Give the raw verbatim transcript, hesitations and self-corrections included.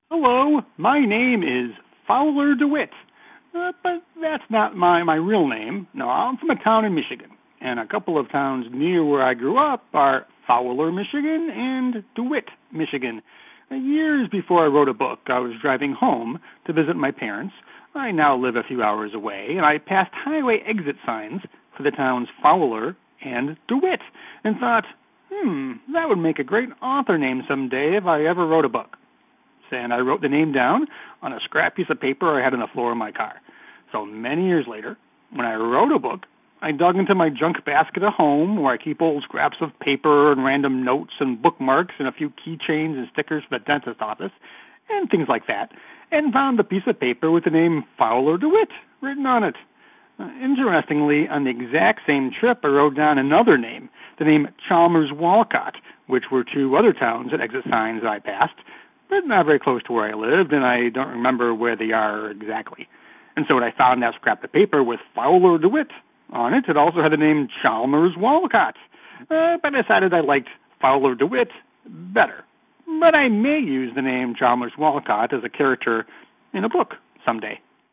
Hello, my name is Fowler DeWitt, uh, but that's not my, my real name. No, I'm from a town in Michigan, and a couple of towns near where I grew up are Fowler, Michigan, and DeWitt, Michigan. Uh, years before I wrote a book, I was driving home to visit my parents. I now live a few hours away, and I passed highway exit signs for the towns Fowler and DeWitt, and thought, hmm, that would make a great author name someday if I ever wrote a book. And I wrote the name down on a scrap piece of paper I had on the floor of my car. So many years later, when I wrote a book, I dug into my junk basket at home where I keep old scraps of paper and random notes and bookmarks and a few keychains and stickers for the dentist's office and things like that, and found a piece of paper with the name Fowler DeWitt written on it. Uh, interestingly, on the exact same trip, I wrote down another name, the name Chalmers Walcott, which were two other towns at exit signs I passed, but not very close to where I lived, and I don't remember where they are exactly. And so when I found that scrap of paper with Fowler DeWitt on it, it also had the name Chalmers Walcott. Uh, but I decided I liked Fowler DeWitt better. But I may use the name Chalmers Walcott as a character in a book someday.